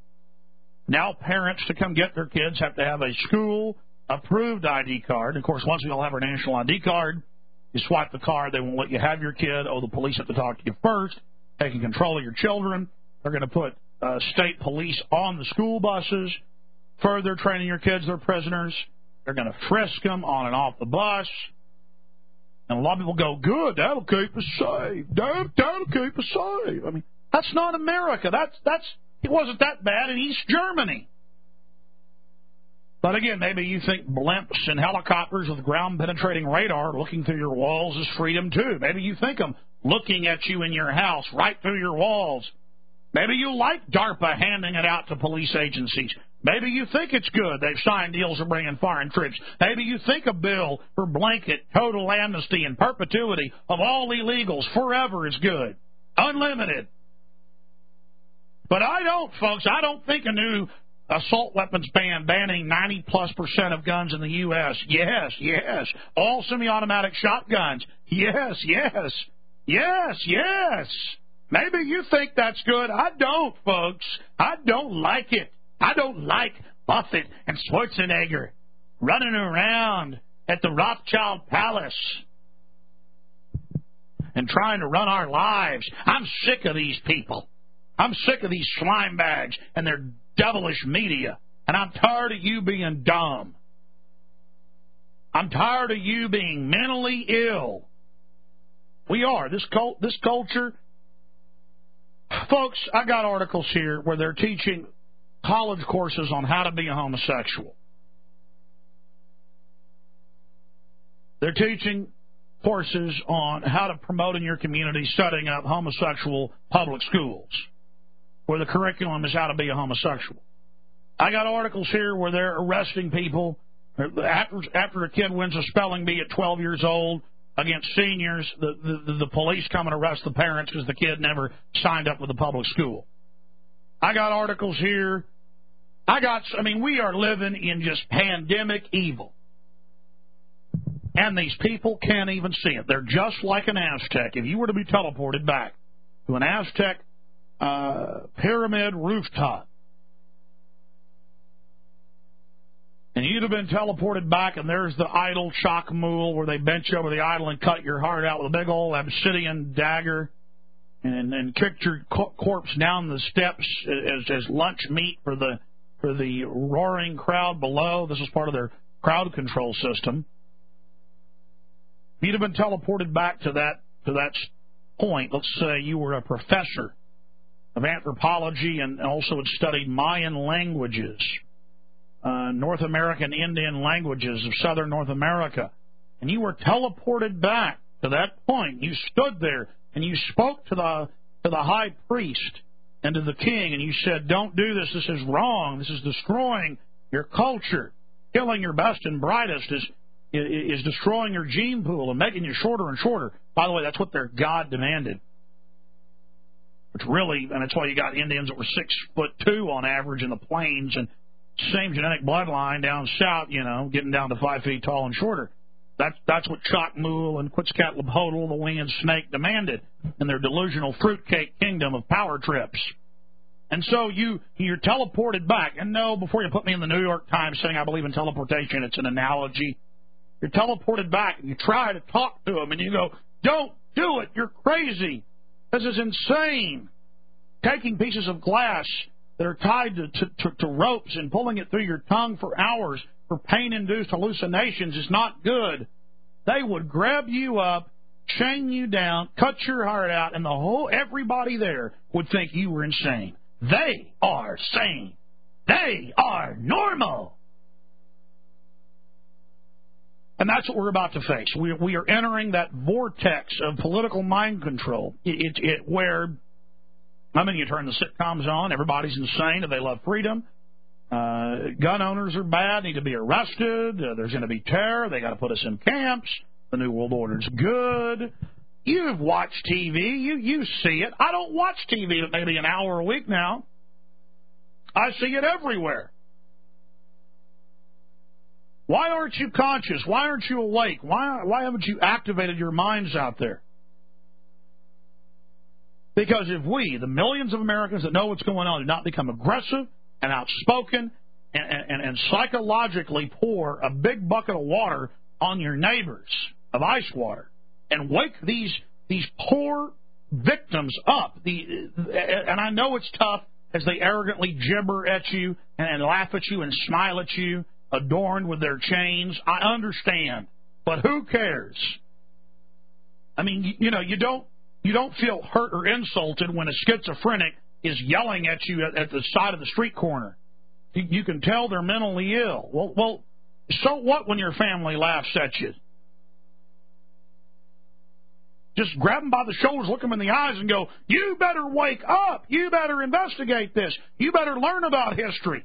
now parents to come get their kids have to have a school-approved I D card. Of course, once we all have our national I D card, you swipe the card, they won't let you have your kid. Oh, the police have to talk to you first. Taking control of your children. They're going to put uh, state police on the school buses, further training your kids they're prisoners. They're going to frisk them on and off the bus. And a lot of people go, good, that'll keep us safe. That, that'll keep us safe. I mean, that's not America. That's that's It wasn't that bad in East Germany. But again, maybe you think blimps and helicopters with ground-penetrating radar looking through your walls is freedom, too. Maybe you think them looking at you in your house, right through your walls. Maybe you like DARPA handing it out to police agencies. Maybe you think it's good. They've signed deals for bringing foreign troops. Maybe you think a bill for blanket, total amnesty, and perpetuity of all illegals forever is good. Unlimited. But I don't, folks. I don't think a new assault weapons ban banning ninety plus percent of guns in the U S Yes, yes. All semi-automatic shotguns. Yes, yes. Yes, yes. Maybe you think that's good. I don't, folks. I don't like it. I don't like Buffett and Schwarzenegger running around at the Rothschild Palace and trying to run our lives. I'm sick of these people. I'm sick of these slime bags and their devilish media. And I'm tired of you being dumb. I'm tired of you being mentally ill. We are. This cult, this culture. Folks, I got articles here where they're teaching college courses on how to be a homosexual. They're teaching courses on how to promote in your community setting up homosexual public schools, where the curriculum is how to be a homosexual. I got articles here where they're arresting people after, after a kid wins a spelling bee at twelve years old. Against seniors, the, the, the police come and arrest the parents because the kid never signed up with the public school. I got articles here. I got, I mean, we are living in just pandemic evil. And these people can't even see it. They're just like an Aztec. If you were to be teleported back to an Aztec uh, pyramid rooftop, and you'd have been teleported back, and there's the idol Chocmool where they bent you over the idol and cut your heart out with a big old obsidian dagger and, and kicked your co- corpse down the steps as, as lunch meat for the for the roaring crowd below. This was part of their crowd control system. If you'd have been teleported back to that to that point, let's say you were a professor of anthropology and also had studied Mayan languages, Uh, North American Indian languages of southern North America, and you were teleported back to that point. You stood there and you spoke to the to the high priest and to the king, and you said, "Don't do this. This is wrong. This is destroying your culture. Killing your best and brightest is is destroying your gene pool and making you shorter and shorter." By the way, that's what their God demanded, which really, and that's why you got Indians that were six foot two on average in the plains, and same genetic bloodline down south, you know, getting down to five feet tall and shorter. That's that's what Chocmool and Quetzalcoatl, the winged snake, demanded in their delusional fruitcake kingdom of power trips. And so you, you're teleported back. And no, before you put me in the New York Times saying I believe in teleportation, it's an analogy. You're teleported back, and you try to talk to them, and you go, don't do it. You're crazy. This is insane. Taking pieces of glass that are tied to, to, to, to ropes and pulling it through your tongue for hours for pain-induced hallucinations is not good. They would grab you up, chain you down, cut your heart out, and the whole everybody there would think you were insane. They are sane. They are normal. And that's what we're about to face. We, we are entering that vortex of political mind control, it, it, it, where, I mean, you turn the sitcoms on, everybody's insane, and they love freedom. Uh, gun owners are bad, need to be arrested. Uh, there's going to be terror. They got to put us in camps. The New World Order's good. You've watched T V. You you see it. I don't watch T V but maybe an hour a week now. I see it everywhere. Why aren't you conscious? Why aren't you awake? Why why haven't you activated your minds out there? Because if we, the millions of Americans that know what's going on, do not become aggressive and outspoken and, and, and psychologically pour a big bucket of water on your neighbors, of ice water, and wake these these poor victims up. The, and I know it's tough as they arrogantly gibber at you and, and laugh at you and smile at you, adorned with their chains. I understand, but who cares? I mean, you, you know, you don't you don't feel hurt or insulted when a schizophrenic is yelling at you at, at the side of the street corner. You, you can tell they're mentally ill. Well, well, so what when your family laughs at you? Just grab them by the shoulders, look them in the eyes, and go, you better wake up. You better investigate this. You better learn about history.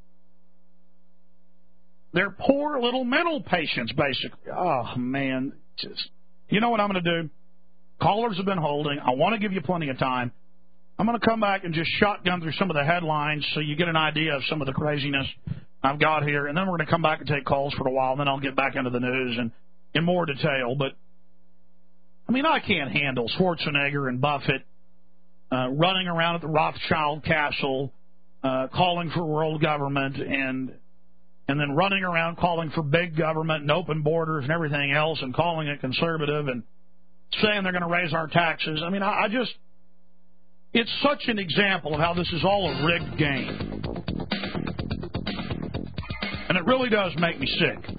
They're poor little mental patients, basically. Oh, man. Just, you know what I'm going to do? Callers have been holding. I want to give you plenty of time. I'm going to come back and just shotgun through some of the headlines so you get an idea of some of the craziness I've got here. And then we're going to come back and take calls for a while, and then I'll get back into the news and in more detail. But, I mean, I can't handle Schwarzenegger and Buffett uh, running around at the Rothschild Castle, uh, calling for world government, and and then running around calling for big government and open borders and everything else, and calling it conservative and saying they're going to raise our taxes. I mean, I, I just, it's such an example of how this is all a rigged game. And it really does make me sick.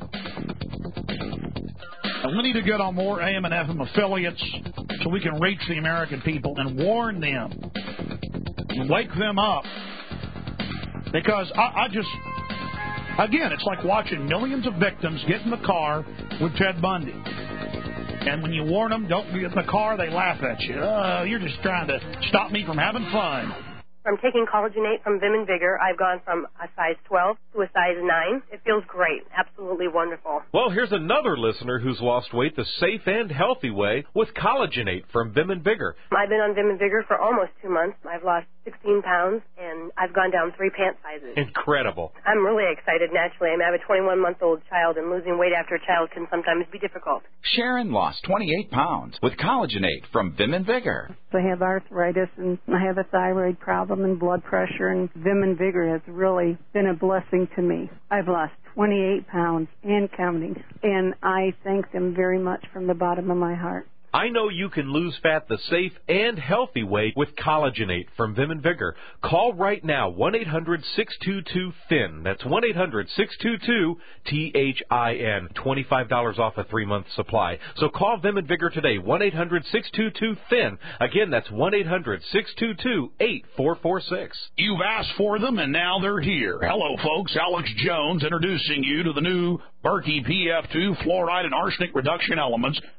And we need to get on more A M and F M affiliates so we can reach the American people and warn them and wake them up. Because I, I just, again, it's like watching millions of victims get in the car with Ted Bundy. And when you warn them, don't get in the car, they laugh at you. Uh, you're just trying to stop me from having fun. From taking Collagenate from Vim and Vigor, I've gone from a size twelve to a size nine. It feels great. Absolutely wonderful. Well, here's another listener who's lost weight the safe and healthy way with Collagenate from Vim and Vigor. I've been on Vim and Vigor for almost two months. I've lost sixteen pounds, and I've gone down three pant sizes. Incredible. I'm really excited, naturally. I have a twenty-one-month-old child, and losing weight after a child can sometimes be difficult. Sharon lost twenty-eight pounds with Collagenate from Vim and Vigor. I have arthritis, and I have a thyroid problem and blood pressure, and Vim and Vigor has really been a blessing to me. I've lost twenty-eight pounds and counting, and I thank them very much from the bottom of my heart. I know you can lose fat the safe and healthy way with Collagenate from Vim and Vigor. Call right now, one eight hundred six two two T H I N. That's one eight hundred six two two T H I N. twenty-five dollars off a three-month supply. So call Vim and Vigor today, one eight hundred six two two T H I N. Again, that's one eight hundred six two two eight four four six. You've asked for them, and now they're here. Hello, folks. Alex Jones introducing you to the new Berkey P F two fluoride and arsenic reduction elements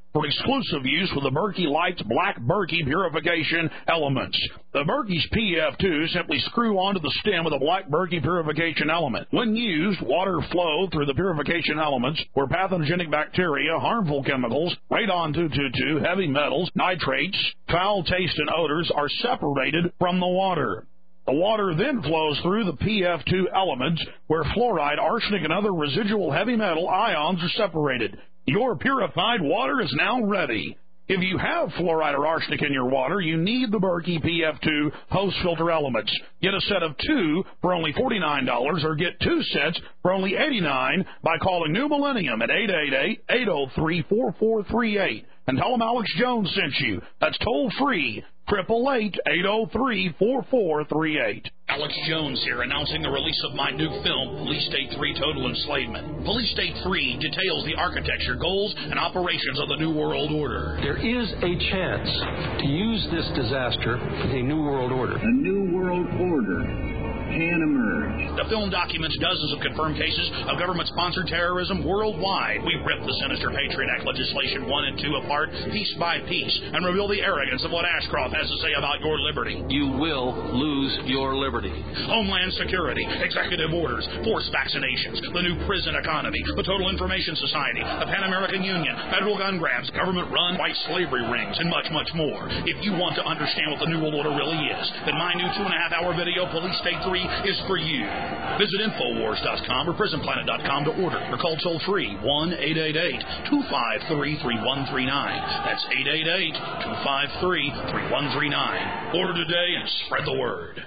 for exclusive use with the Berkey Lights Black Berkey Purification Elements. The Berkey's P F two simply screw onto the stem of the Black Berkey Purification Element. When used, water flow through the purification elements where pathogenic bacteria, harmful chemicals, radon two twenty-two, heavy metals, nitrates, foul taste, and odors are separated from the water. The water then flows through the P F two elements where fluoride, arsenic, and other residual heavy metal ions are separated. Your purified water is now ready. If you have fluoride or arsenic in your water, you need the Berkey P F two post-filter elements. Get a set of two for only forty-nine dollars or get two sets for only eighty-nine dollars by calling New Millennium at eight eight eight, eight oh three, four four three eight and tell them Alex Jones sent you. That's toll-free, eight eight eight, eight oh three, four four three eight. Alex Jones here, announcing the release of my new film, Police State three Total Enslavement. Police State three details the architecture, goals, and operations of the New World Order. There is a chance to use this disaster for the New World Order. A New World Order can emerge. The film documents dozens of confirmed cases of government-sponsored terrorism worldwide. We rip the sinister Patriot Act legislation one and two apart, piece by piece, and reveal the arrogance of what Ashcroft has to say about your liberty. You will lose your liberty. Homeland Security, executive orders, forced vaccinations, the new prison economy, the Total Information Society, the Pan American Union, federal gun grabs, government-run white slavery rings, and much, much more. If you want to understand what the New World Order really is, then my new two-and-a-half-hour video, Police State three, is for you. Visit Infowars dot com or Prison Planet dot com to order or call toll-free one eight eight eight, two five three, three one three nine. That's eight eight eight, two five three, three one three nine. Order today and spread the word.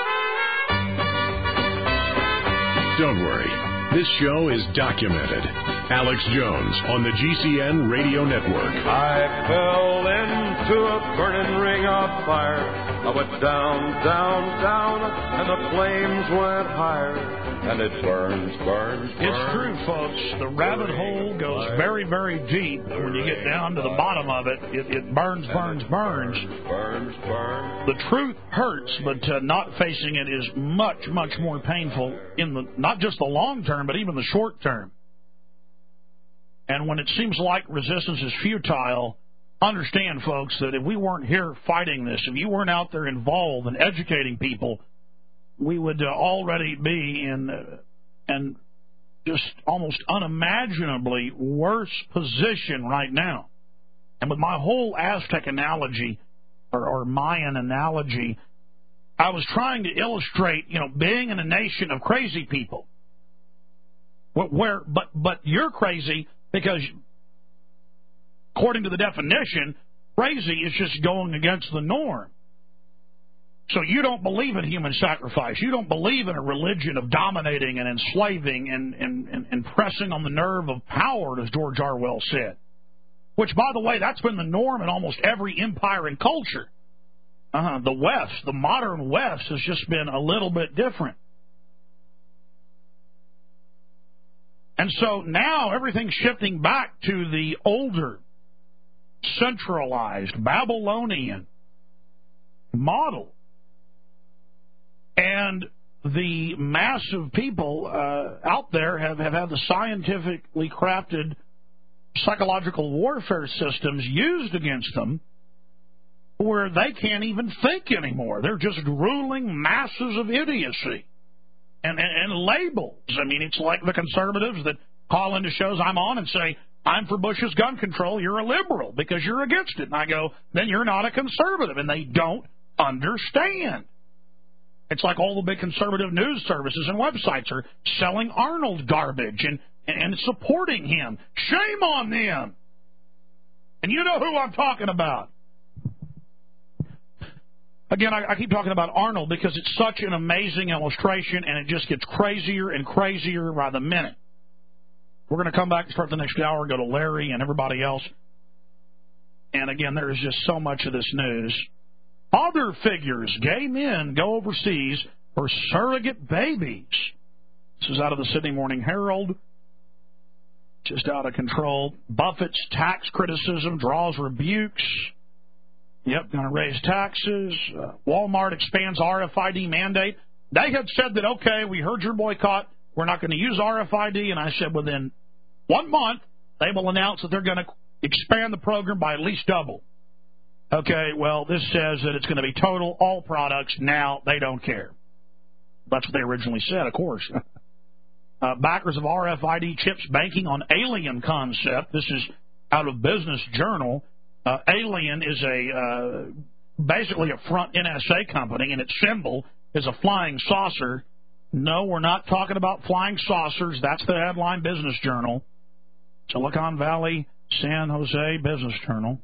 Don't worry. This show is documented. Alex Jones on the G C N Radio Network. I fell into a burning ring of fire. I went down, down, down, and the flames went higher. And it burns, burns, burns. It's true, folks. The rabbit hole goes very, very deep. When you get down to the bottom of it, it, it burns, burns, burns. Burns, burns. The truth hurts, but uh, not facing it is much, much more painful in the not just the long term, but even the short term. And when it seems like resistance is futile, understand, folks, that if we weren't here fighting this, if you weren't out there involved in educating people, we would uh, already be in uh, an just almost unimaginably worse position right now. And with my whole Aztec analogy, or, or Mayan analogy, I was trying to illustrate, you know, being in a nation of crazy people. Where, where but but you're crazy because, according to the definition, crazy is just going against the norm. So you don't believe in human sacrifice. You don't believe in a religion of dominating and enslaving and, and, and, and pressing on the nerve of power, as George Orwell said. Which, by the way, that's been the norm in almost every empire and culture. Uh, the West, the modern West, has just been a little bit different. And so now everything's shifting back to the older, centralized, Babylonian model. And the mass of people uh, out there have, have had the scientifically crafted psychological warfare systems used against them where they can't even think anymore. They're just drooling masses of idiocy and, and, and labels. I mean, it's like the conservatives that call into shows I'm on and say, I'm for Bush's gun control, you're a liberal because you're against it. And I go, then you're not a conservative. And they don't understand. It's like all the big conservative news services and websites are selling Arnold garbage and, and supporting him. Shame on them. And you know who I'm talking about. Again, I, I keep talking about Arnold because it's such an amazing illustration, and it just gets crazier and crazier by the minute. We're going to come back and start the next hour and go to Larry and everybody else. And again, there is just so much of this news. Other figures, gay men, go overseas for surrogate babies. This is out of the Sydney Morning Herald. Just out of control. Buffett's tax criticism draws rebukes. Yep, going to raise taxes. Uh, Walmart expands R F I D mandate. They had said that, okay, we heard your boycott. We're not going to use R F I D. And I said within one month, they will announce that they're going to expand the program by at least double. Okay, well, this says that it's going to be total, all products. Now they don't care. That's what they originally said, of course. uh, backers of R F I D chips banking on alien concept. This is out of Business Journal. Uh, Alien is a uh, basically a front N S A company, and its symbol is a flying saucer. No, we're not talking about flying saucers. That's the headline, Business Journal. Silicon Valley, San Jose Business Journal.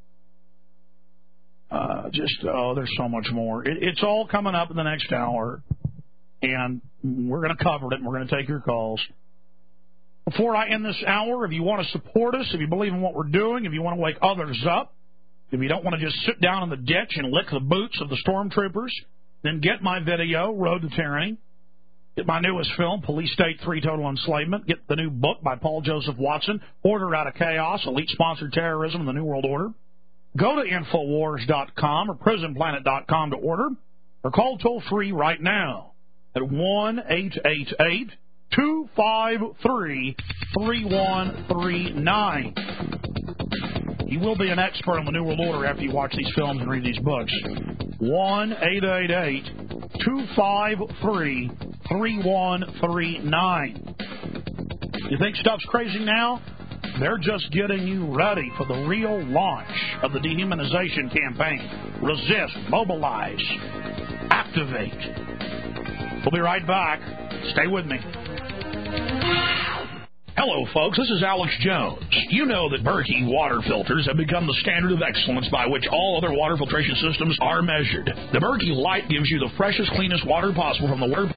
Uh, just, oh, there's so much more. It, it's all coming up in the next hour, and we're going to cover it, and we're going to take your calls. Before I end this hour, if you want to support us, if you believe in what we're doing, if you want to wake others up, if you don't want to just sit down in the ditch and lick the boots of the stormtroopers, then get my video, Road to Tyranny. Get my newest film, Police State three Total Enslavement. Get the new book by Paul Joseph Watson, Order Out of Chaos, Elite-Sponsored Terrorism and the New World Order. Go to Infowars dot com or Prison Planet dot com to order, or call toll-free right now at one eight eight eight, two five three, three one three nine. You will be an expert on the New World Order after you watch these films and read these books. one eight eight eight, two five three, three one three nine. You think stuff's crazy now? They're just getting you ready for the real launch of the dehumanization campaign. Resist, mobilize, activate. We'll be right back. Stay with me. Hello, folks. This is Alex Jones. You know that Berkey water filters have become the standard of excellence by which all other water filtration systems are measured. The Berkey Light gives you the freshest, cleanest water possible from the water